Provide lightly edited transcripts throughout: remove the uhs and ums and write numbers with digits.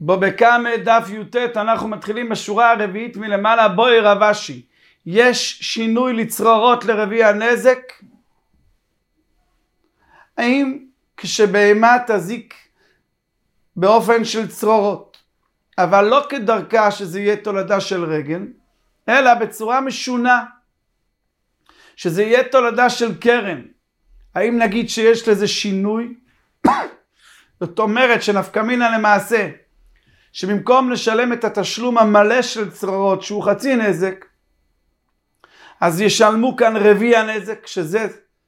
בו בקמא דף י"ט אנחנו מתחילים בשורה הרביעית מלמעלה. בואי רבשי, יש שינוי לצרורות לרביע הנזק? האם כשבהמה תזיק באופן של צרורות, אבל לא כדרכה שזה יהיה תולדה של רגל, אלא בצורה משונה, שזה יהיה תולדה של קרן, האם נגיד שיש לזה שינוי? זאת אומרת שנפקא מינה למעשה, שבמקום לשלם את התשלום המלא של צרורות שהוא חצי נזק, אז ישלמו כאן רביע נזק, שזה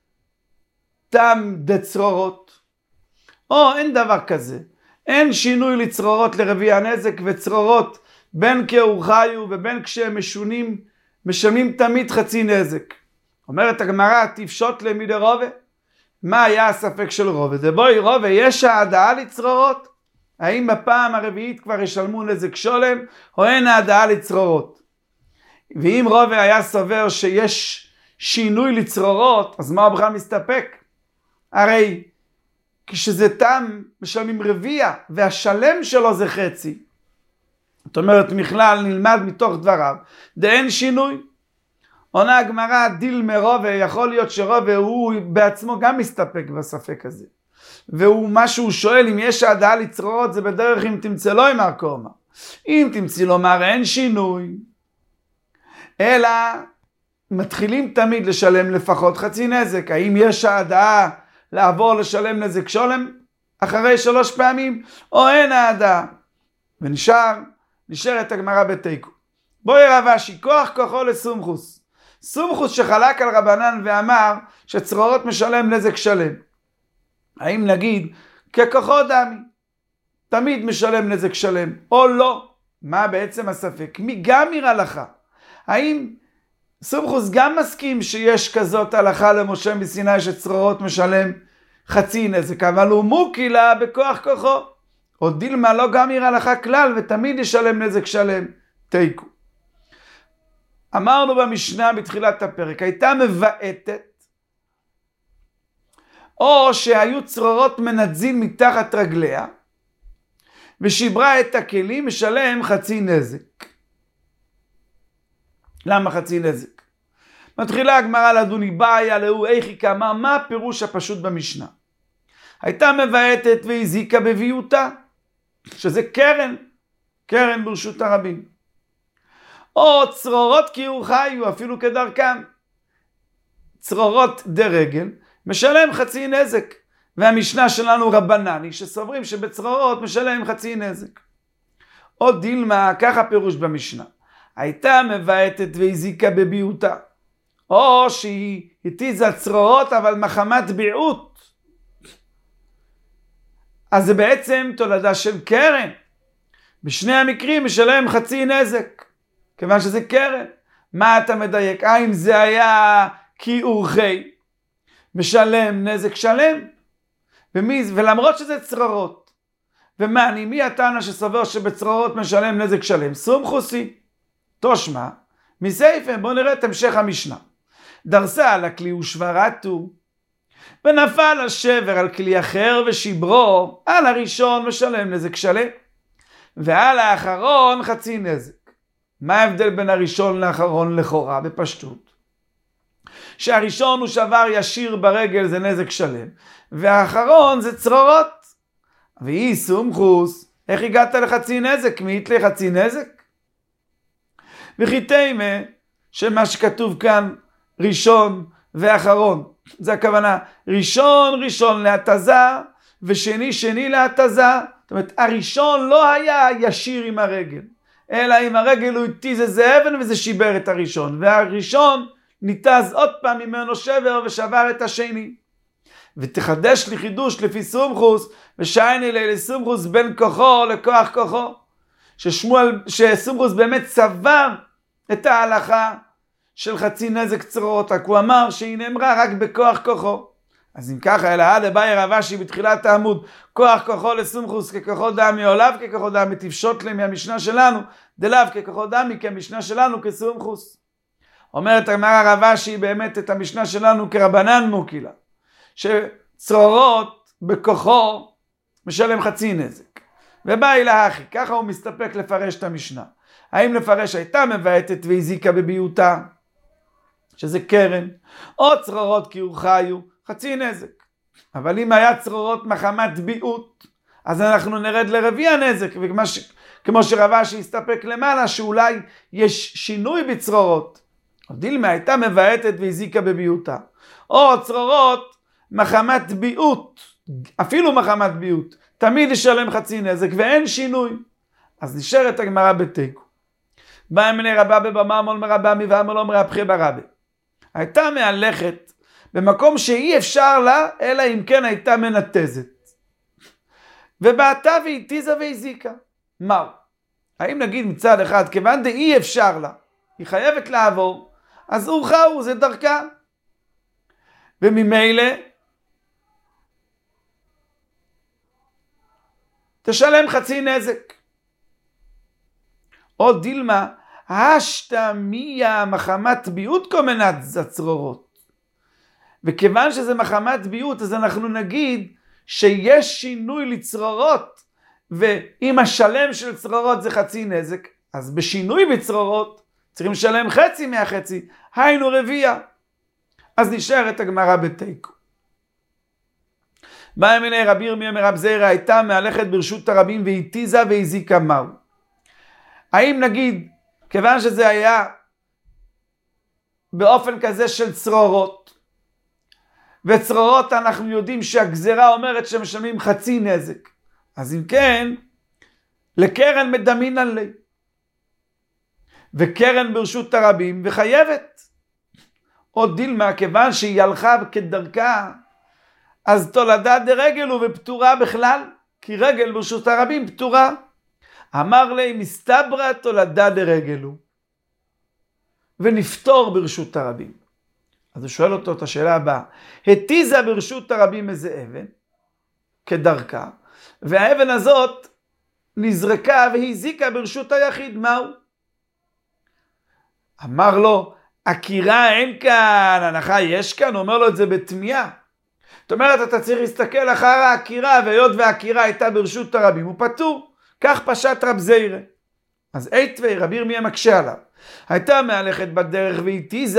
תם דצרורות. או אין דבר כזה, אין שינוי לצרורות לרביע נזק, וצרורות בין כאורחיו ובין כשהם משונים, משלמים תמיד חצי נזק. אומרת הגמרא, תפשוט למידי רובה. מה היה הספק של רובה? זה בואי רובה, יש העדאה לצרורות? האם בפעם הרביעית כבר ישלמו נזק שולם, או אין העדאה לצרורות? ואם רובה היה סובר שיש שינוי לצרורות, אז מה הוא בכלל מסתפק? הרי כשזה תם משלמים רביע, והשלם שלו זה חצי. זאת אומרת, מכלל נלמד מתוך דבריו, דאין שינוי. עונה הגמרא, דיל מרובה, יכול להיות שרובה הוא בעצמו גם מסתפק בספק הזה. והוא מה שהוא שואל, אם יש העדאה לצרורות, זה בדרך אם תמצא לו עם הקומה. אם תמצא לומר אין שינוי, אלא מתחילים תמיד לשלם לפחות חצי נזק. האם יש העדאה לעבור לשלם נזק שולם אחרי 3 פעמים, או אין העדאה? ונשארת הגמרא בתיקו. בואי רבשי, כוח כוחו לסומכוס. סומכוס שחלק על רבנן ואמר שצרורות משלם נזק שלם. האם נגיד ככוחו דמי, תמיד משלם נזק שלם, או לא? מה בעצם הספק? מי גם יראה לך? האם סומכוס גם מסכים שיש כזאת הלכה למשה מסיני שצרורות משלם חצי נזק, אבל הוא מוקילה בכוח כוחו? או דילמה לא גם יראה לך כלל ותמיד ישלם נזק שלם? תיקו. אמרנו במשנה בתחילת הפרק, הייתה מבעטת, או שהיו צרורות מנדזים מתחת רגליה, ושיברה את הכלים, משלם חצי נזק. למה חצי נזק? מתחילה הגמרא לדוני בעיה לאו איכי כאמר, מה הפירוש הפשוט במשנה? הייתה מבעטת והזיקה בביותה, שזה קרן ברשות הרבים. או צרורות כאורחיו, אפילו כדרכם. צרורות דרגל, משלם חצי נזק. והמשנה שלנו רבנני, שסוברים שבצרורות משלם חצי נזק. או דילמה, ככה פירוש במשנה. הייתה מבעטת והזיקה בביותה. או שהיא התיזה צרורות, אבל מחמת ביעות. אז זה בעצם תולדה של קרן. בשני המקרים משלם חצי נזק. כיוון שזה קרן. מה אתה מדייק? אם זה היה כאורחי, משלם נזק שלם. ולמרות שזה צרורות. מי הטענה שסובר שבצרורות משלם נזק שלם? סומכוסי. תושמע. מסייפה, בואו נראה את המשך המשנה. דרסה על הכלי ושברתו. ונפל השבר על כלי אחר ושיברו. על הראשון משלם נזק שלם. ועל האחרון חצי נזק. מה ההבדל בין הראשון לאחרון לכאורה? בפשטות. שהראשון הוא שבר ישיר ברגל, זה נזק שלם. והאחרון זה צרורות. והיא סומכוס, איך הגעת לחצי נזק? מי יתלה חצי נזק? וכי תימה, שמה שכתוב כאן ראשון ואחרון. זה הכוונה, ראשון להתזה, ושני להתזה. זאת אומרת, הראשון לא היה ישיר עם הרגל. אלא עם הרגל הוא התיז איזה אבן וזה שיבר את הראשון. והראשון ניתז עוד פעם ממנו שבר ושבר את השני. ותחדש לי חידוש לפי סומכוס, ושייני לי לסומכוס בין כוחו לכוח כוחו. שסומכוס באמת צבר את ההלכה של חצי נזק צרורות. רק הוא אמר שהיא נאמרה רק בכוח כוחו. אז אם ככה, אלא עד הבאי רבשי בתחילת העמוד, כוח כוחו לסומכוס ככוחו דמי, או לאו ככוחו דמי, תפשוט לי מהמשנה שלנו, דלאו ככוחו דמי, כי המשנה שלנו כסומכוס. אומרת הגמרא רבשי באמת את המשנה שלנו כרבנן מוקילה, שצרורות בכוחו משלם חצי נזק, ובא אלה אחי, ככה הוא מסתפק לפרש את המשנה. האם לפרש הייתה מבעטת והזיקה בביותה, שזה קרן, או צרורות כי ורחיו, חצי נזק. אבל אם היה צרורות מחמת ביעות, אז אנחנו נרד לרביע הנזק, וכמו שרבה שהסתפק למעלה, שאולי יש שינוי בצרורות. או דילמה הייתה מבעטת והזיקה בביותה. או צרורות מחמת ביעות, אפילו מחמת ביעות, תמיד ישלם חצי נזק ואין שינוי. אז נשארת הגמרא בתיקו. בא מני רבה במאמר מרבה ואמר לו מרבחי ברבה. הייתה מהלכת במקום שאי אפשר לה, אלא אם כן הייתה מנתזת. ובעתה והתיזה והזיקה. מהו? האם נגיד מצד אחד, כיוון דאי אפשר לה, היא חייבת לעבור, אז אורחהו זה דרכה. וממילא, תשלם חצי נזק. או דילמה, השתמיה מחמת ביעות קומנת הצרורות. וכיוון שזה מחמת ביעות, אז אנחנו נגיד שיש שינוי לצרורות, ואם השלם של צרורות זה חצי נזק, אז בשינוי בצרורות צריכים לשלם חצי מהחצי, היינו רביע. אז נשארת הגמרא בתיקו. בא מיני רבי ירמיה מרב זיירא הייתה מהלכת ברשות הרבים והתיזה והזיקה מהו. האם נגיד, כיוון שזה היה באופן כזה של צרורות, וצרורות אנחנו יודעים שהגזרה אומרת שמשלמים חצי נזק, אז אם כן, לקרן מדמינן לי, וקרן ברשות הרבים וחייבת. או דילמה, כיוון שהיא הלכה כדרכה, אז תולדה דרגל הוא ופטורה בכלל, כי רגל ברשות הרבים פטורה. אמר לי, מסתברא תולדה דרגל הוא, ונפטור ברשות הרבים. אז הוא שואל אותו את השאלה הבאה, התיזה ברשות הרבים איזה אבן, כדרכה, והאבן הזאת נזרקה והזיקה ברשות היחיד, מהו? אמר לו, עקירה אין כאן, הנחה יש כאן, הוא אומר לו את זה בתמיהה. זאת אומרת, אתה צריך להסתכל אחר העקירה, והיות והעקירה הייתה ברשות הרבים, הוא פטור. כך פשט רב זיירא. אז איתווי, רבי ירמיה מקשה עליו. הייתה מהלכת בדרך והתיזה,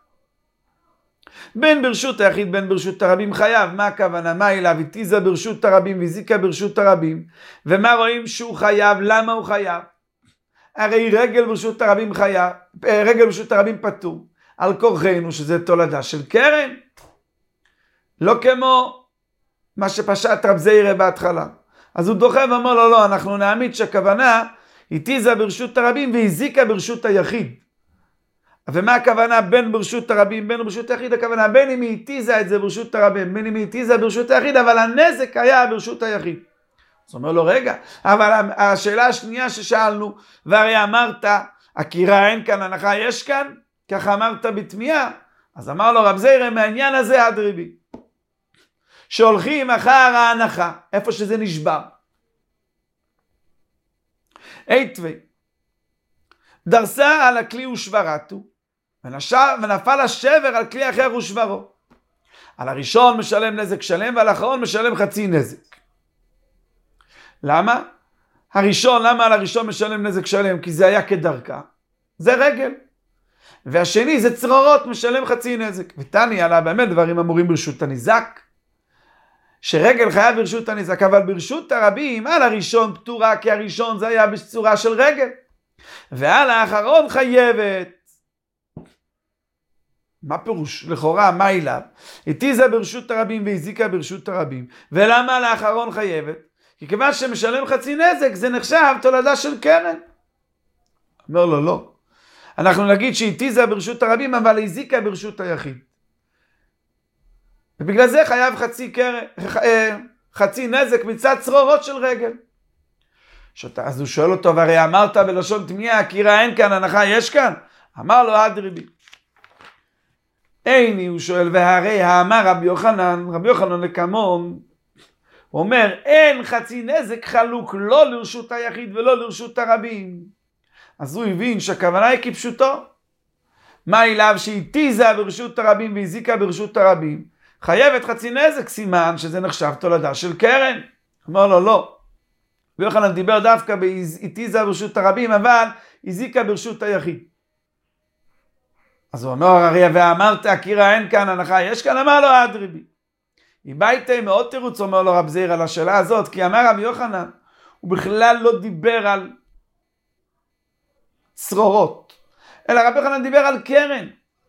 בין ברשות היחיד בין ברשות הרבים חייב. מה הכוונה? מה אליו? התיזה ברשות הרבים והזיקה ברשות הרבים. ומה רואים שהוא חייב? למה הוא חייב? הרי רגל ברשות הרבים חייב, רגל ברשות הרבים פטור. על כורחנו שזה תולדה של קרן. לא כמו מה שפשט רב זיירא בהתחלה. אז הוא דוחה ואומר לו, לא, אנחנו נעמיד שהכוונה התיזה ברשות הרבים והזיקה ברשות היחיד. ומה הכוונה בין ברשות הרבים, בין ברשות היחיד? הכוונה בין אם היא התיזה את זה ברשות הרבים, בין אם היא התיזה ברשות היחיד, אבל הנזק היה ברשות היחיד. אז הוא אומר לו, רגע, אבל השאלה השנייה ששאלנו, והרי אמרת, עקירה אין כאן, הנחה יש כאן, ככה אמרת בתמיהה. אז אמר לו רב זיירא, מהעניין הזה עד ריבי. שהולכים אחר ההנחה, איפה שזה נשבר. איתווי, דרסה על הכלי ושברתו, ונפל השבר על כלי אחר ושברו. על הראשון משלם נזק שלם, ועל האחרון משלם חצי נזק. למה? למה על הראשון משלם נזק שלם? כי זה היה כדרכה. זה רגל. והשני זה צרורות, משלם חצי נזק. ותני עלה באמת דברים אמורים ברשות הניזק. שרגל חייב ברשות הניזק, אבל ברשות הרבים, על הראשון פטורה, כי הראשון זה היה בצורה של רגל. ועל האחרון חייבת. מה פירוש? לכאורה, מה אליו? התיזה ברשות הרבים והזיקה ברשות הרבים. ולמה על האחרון חייבת? כי כיוון שמשלם חצי נזק, זה נחשב תולדה של קרן. אומר לו, לא. אנחנו נגיד שהתיזה ברשות הרבים, אבל הזיקה ברשות היחיד. ובגלל זה חייב חצי נזק מצד צרורות של רגל. אז הוא שואל אותו, והרי אמרת בלשון תמיהה, עקירה אין כאן, הנחה יש כאן? אמר לו, עד ריבי. איני, הוא שואל, והרי האמר רבי יוחנן לקמון, הוא אומר, אין חצי נזק חלוק לא לרשות היחיד ולא לרשות הרבים. אז הוא הבין שהכוונה היא כפשוטו. מה אליו שהתיזה ברשות הרבים והזיקה ברשות הרבים? חייבת חצי נזק, סימן שזה נחשב תולדה של קרן. אמר לו, לא. רבי יוחנן דיבר דווקא באיתיזה ברשות הרבים, אבל הזיקה ברשות היחיד. אז הוא אומר, הרי ואמרת, אקירא אין כאן הנחה, יש כאן? אמר לו, אדרבי. אם ביתי מאוד תירוץ, אומר לו רב זעיר על השאלה הזאת, כי אמר רבי יוחנן, הוא בכלל לא דיבר על צרורות, אלא רבי יוחנן דיבר על קרן.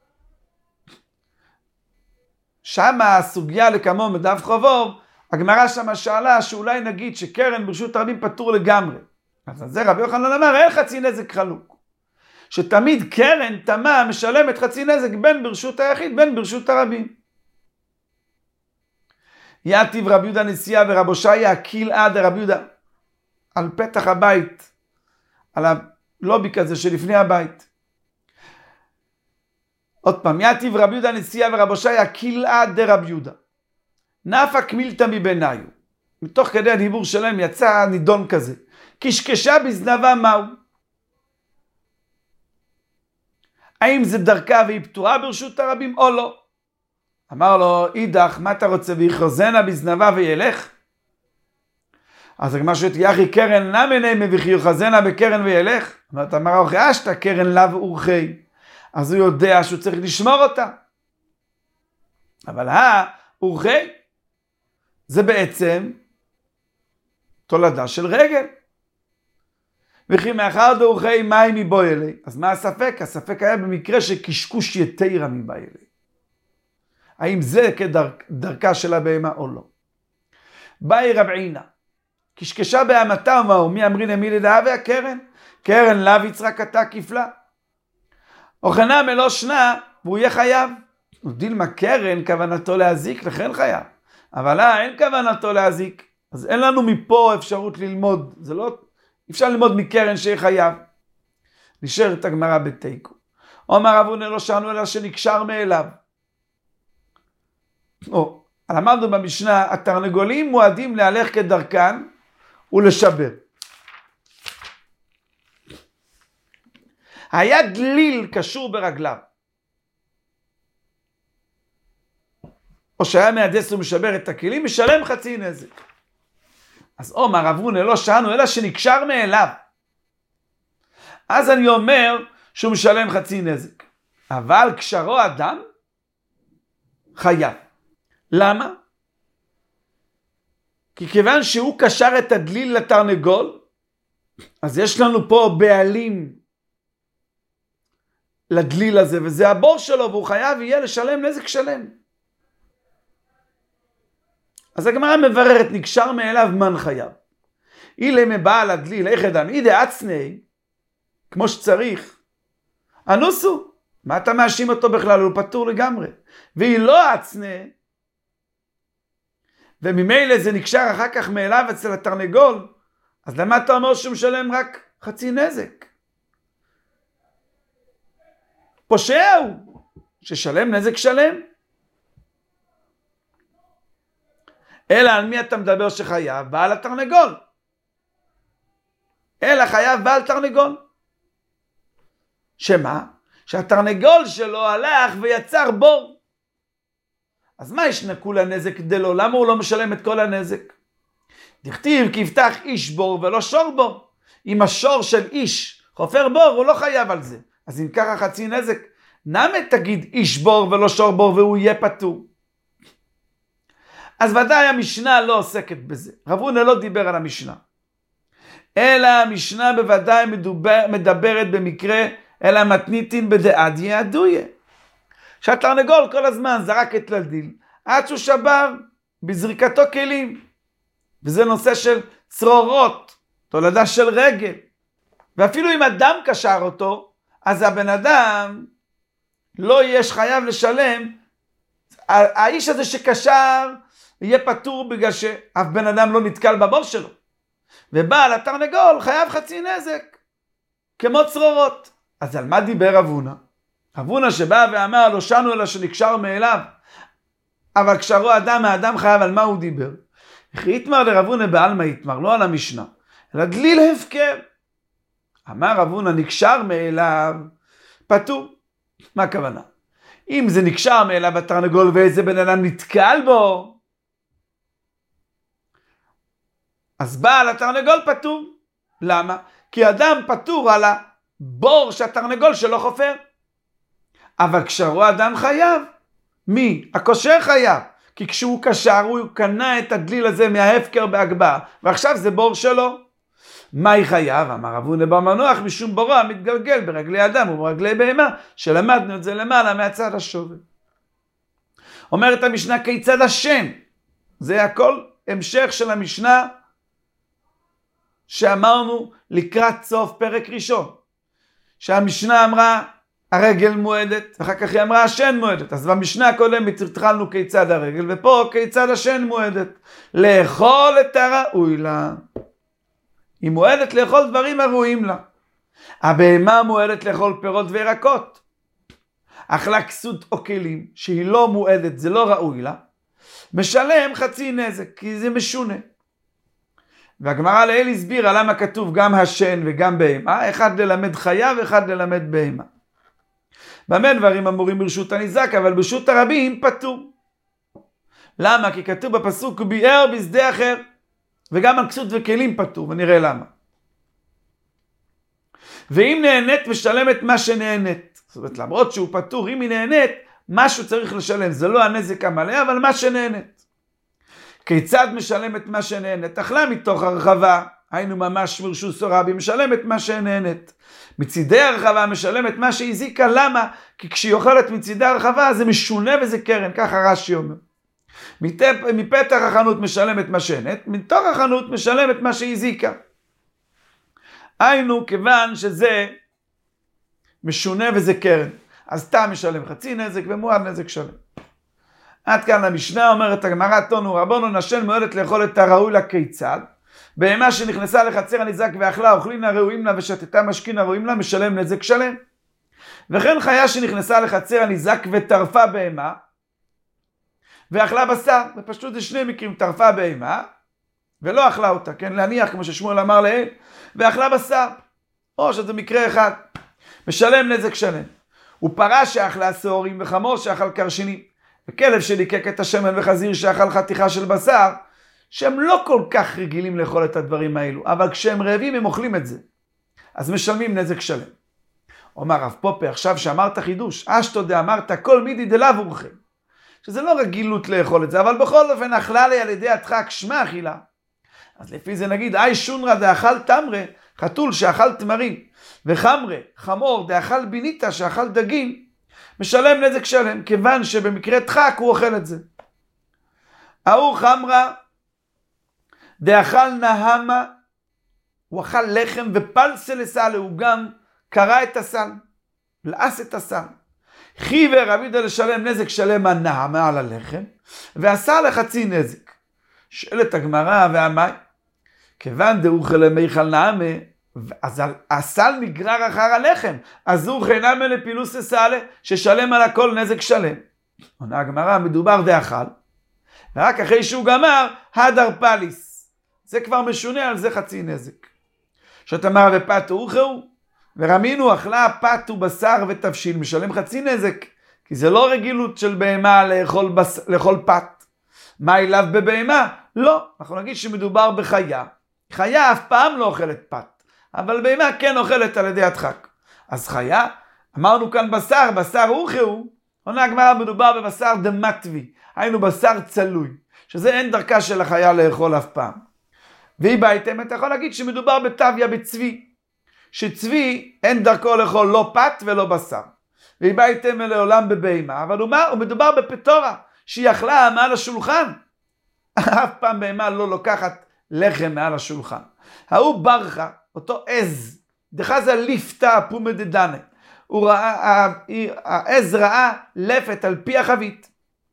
שם הסוגיה לכמו מדף חובוב, הגמרא שם שאלה שאולי נגיד שקרן ברשות הרבים פטור לגמרי. אז על זה רבי יוחנן אמר, אין חצי נזק חלוק. שתמיד קרן תמה משלמת חצי נזק בין ברשות היחיד בין ברשות הרבים. יתיב רבי יהודה נשיאה ורב הושעיה כלאה דרבי יהודה על פתח הבית, על הלובי כזה שלפני הבית. עוד פעם, יתיב רבי יהודה נשיאה ורב הושעיה כלאה דרבי יהודה נפק מילתא מבניו. מתוך כדי הדיבור שלהם יצא נידון כזה, קשקשה בזנבה מהו? האם זה דרכה והיא פטורה ברשות הרבים או לא? אמר לו, אידך, מה אתה רוצה? ויחוזנה בזנבה וילך? אז הגמרא שואלת, יחי קרן נמי ויחוזנה בקרן וילך? אמר אורכי אשתא קרן לאו אורכי. אז הוא יודע שהוא צריך לשמור אותה. אבל אורכי זה בעצם תולדה של רגל. וכי מאחר דאורכי מים מבוילי. אז מה הספק? הספק היה במקרה שקשקוש יתירה מבוילי. האם זה כדרכה של הבהמה או לא? באי רב עינה, קשקשה בהמתה ומהו, מי אמרין מי לדעה והקרן? קרן לאו יצרקתה כפלה. אוכנה מלא שנה והוא יהיה חייב. דילמה קרן כוונתו להזיק, לכן חייב. אבל אין כוונתו להזיק. אז אין לנו מפה אפשרות ללמוד. זה לא, אפשר ללמוד מקרן שיהיה חייב. נשאר את הגמרא בתיקו. אומר רב הונא לא שאלנו אלא שנקשר מאליו. למדנו במשנה, התרנגולים מועדים להלך כדרכן ולשבר. היה דליל קשור ברגליו, או שהיה מהדס ומשבר את הכלים, משלם חצי נזק. אז אומר רב הונא לא שאלנו אלא שנקשר מאליו. אז אני אומר שהוא משלם חצי נזק. אבל קשרו אדם חייב. למה? כי כיוון שהוא קשר את הדליל לתרנגול, אז יש לנו פה בעלים לדליל הזה, וזה הבור שלו, והוא חייב יהיה לשלם נזק שלם. אז הגמרא מבררת, נקשר מאליו מן חייב. אילה מבעל הדליל, איך אדם, אידה עצני, כמו שצריך, אנוסו. מה אתה מאשים אותו בכלל? הוא פטור לגמרי. והיא לא עצנה, וממילא זה נקשר אחר כך מאליו אצל התרנגול, אז למה אתה אומר שהוא משלם רק חצי נזק? פושע הוא, ששלם נזק שלם. אלא על מי אתה מדבר שחייב? בעל התרנגול. אלא חייב בעל תרנגול. שמה? שהתרנגול שלו הלך ויצר בור. אז מה ישנקו לנזק דלו? למה הוא לא משלם את כל הנזק? דכתיב כי יפתח איש בור ולא שור בור. אם השור של איש חופר בור, הוא לא חייב על זה. אז אם ככה חצי נזק, נמה תגיד איש בור ולא שור בור והוא יהיה פטור. אז ודאי המשנה לא עוסקת בזה. רב הונא לא דיבר על המשנה. אלא המשנה בוודאי מדברת במקרה, אלא מתניתין בדעד יעדויה. שהתרנגול כל הזמן זרק את לדליל, עד שהוא שבר בזריקתו כלים. וזה נושא של צרורות, תולדה של רגל. ואפילו אם אדם קשר אותו, אז הבן אדם לא יש חייב לשלם. האיש הזה שקשר יהיה פטור בגלל שאף בן אדם לא נתקל בבור שלו. ובעל התרנגול חייב חצי נזק, כמו צרורות. אז על מה דיבר רב הונא? רב הונא שבא ואמר לא שנו אלא שנקשר מאליו, אבל קשרו אדם האדם חייב, על מה הוא דיבר? איך יתמר לרב הונא בעלמא יתמר, לא על המשנה, אלא דליל הפקר. אמר רב הונא נקשר מאליו פטור. מה הכוונה? אם זה נקשר מאליו התרנגול ואיזה בן אדם נתקל בו, אז בעל התרנגול פטור. למה? כי אדם פטור על הבור שהתרנגול שלו חופר. אבל כשהוא אדם חייב, מי? הקושר חייב. כי כשהוא קשר, הוא קנה את הדליל הזה מההפקר בהגבהה, ועכשיו זה בור שלו. מהי חייב? אמר רב הונא בר מנוח, משום בורו המתגלגל ברגלי אדם וברגלי בהמה, שלמדנו את זה למעלה מהצד השווה. אומרת המשנה כיצד השם, זה הכל המשך של המשנה שאמרנו לקראת סוף פרק ראשון, שהמשנה אמרה הרגל מועדת, ואחר כך היא אמרה השן מועדת. אז במשנה הקודמת התחלנו כיצד הרגל, ופה כיצד השן מועדת. לאכול את הראוי לה. היא מועדת לאכול דברים הראויים לה. הבהמה מועדת לאכול פירות וירקות. אכלה כסות או כלים שהיא לא מועדת, זה לא ראוי לה, משלם חצי נזק, כי זה משונה. והגמרא לעיל הסבירה למה כתוב גם השן וגם בהמה, אחד ללמד חיה ואחד ללמד בהמה. במה דברים אמורים ברשות הניזק, אבל ברשות הרבים פטור. למה? כי כתוב בפסוק ביער בשדה אחר, וגם על כסות וכלים פטור, ונראה למה. ואם נהנית משלמת מה שנהנית. זאת אומרת, למרות שהוא פטור, אם היא נהנית, משהו צריך לשלם. זה לא הנזק המלא, אבל מה שנהנית. כיצד משלמת מה שנהנית? אכלה מתוך הרחבה, היינו ממש מרשות הרבים, משלמת מה שנהנית. מצידי הרחבה משלמת מה שהזיקה. למה? כי כשהיא אוכלת מצידי הרחבה זה משונה וזה קרן, ככה רש"י אומר. מפתח החנות משלמת מה שנהנית, מתוך החנות משלמת מה שהזיקה. היינו, כיוון שזה משונה וזה קרן, אז תה משלם חצי נזק ומועד נזק שלם. עד כאן המשנה אומרת הגמרא תנו רבנו נשן מועדת לאכול את הראוי לה כיצד. בהמה שנכנסה לחצר הניזק ואכלה אוכלין הראויים לה ושתתה משכין הראויים לה משלם נזק שלם. וכן חיה שנכנסה לחצר הניזק וטרפה בהמה ואכלה בשר, ופשוט זה שני מקרים, טרפה בהמה ולא אכלה אותה, כן, להניח כמו ששמואל אמר לעיל, ואכלה בשר, או שזה מקרה אחד, משלם נזק שלם. ופרה שאכלה שעורים וחמור שאכל קרשינים, וכלב שליקק את השמן וחזיר שאכל חתיכה של בשר, שהם לא כל כך רגילים לאכול את הדברים האלו, אבל כשהם רעבים הם אוכלים את זה, אז משלמים נזק שלם. אומר רב פופר, עכשיו שאמרת חידוש, אשתו דאמרת כל מידי דלאו אוכל, שזה לא רגילות לאכול את זה, אבל בכל אופן אכלה לי על ידי הדחק שמה אכילה. אז לפי זה נגיד, אי שונרא דאכל תמרה, חתול שאכל תמרים, וחמרה, חמור דאכל ביניתה שאכל דגים, משלם נזק שלם, כיוון שבמקרה דחק הוא אוכל את זה. ההוא חמרה דאכל נהמה, הוא אכל לחם ופלסה לסל, הוא גם קרא את הסל, לעס את הסל. חייב רבי יהודה לשלם נזק שלם הנהמה על הלחם, ועשה לחצי נזק. שאלת הגמרא והמאי, כיוון דאוכל למיכל נעמה, אז הסל נגרר אחר הלחם, אז הוא חינמה לפילוס הסל, ששלם על הכל נזק שלם. עונה הגמרא, מדובר דאכל, ורק אחרי שהוא גמר, הדר פליס. זה כבר משונה, על זה חצי נזק. שתאמר ופתו אוכלו, ורמינו אכלה פתו בשר ותבשיל, משלם חצי נזק, כי זה לא רגילות של בהמה לאכול פת. מה אליו בבהמה? לא, אנחנו נגיד שמדובר בחיה. חיה אף פעם לא אוכלת פת, אבל בהמה כן אוכלת על ידי הדחק. אז חיה, אמרנו כאן בשר, בשר אוכלו, עונה הגמרא מדובר בבשר דמטבי, היינו בשר צלוי, שזה אין דרכה של החיה לאכול אף פעם. והיא בהייתם, אתה יכול להגיד שמדובר בטביה בצבי, שצבי אין דרכו לאכול לא פת ולא בשר. והיא בהייתם לעולם בבהמה, אבל הוא מדובר בפטורה, שהיא אכלה מעל השולחן. אף פעם בהמה לא לוקחת לחם מעל השולחן. ההוא ברכה, אותו עז, דחזה ליפתא פומא דדנה. העז ראה לפת על פי החבית.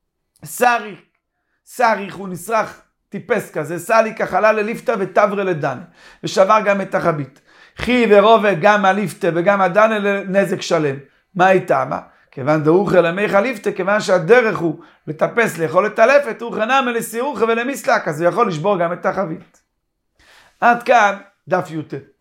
סריך הוא נשרח טיפס כזה, סליק אכלה לליפתא ותברה לדנה. ושבר גם את החבית. חי ורובה גם הליפתא וגם הדנה לנזק שלם. מה הייתה? מה? כיוון דאוכל למיך ליפתא, כיוון שהדרך הוא לטפס לאכול את הלפת, הוא חנם לסירוך ולמסלק, אז הוא יכול לשבור גם את החבית. עד כאן דף י"ט.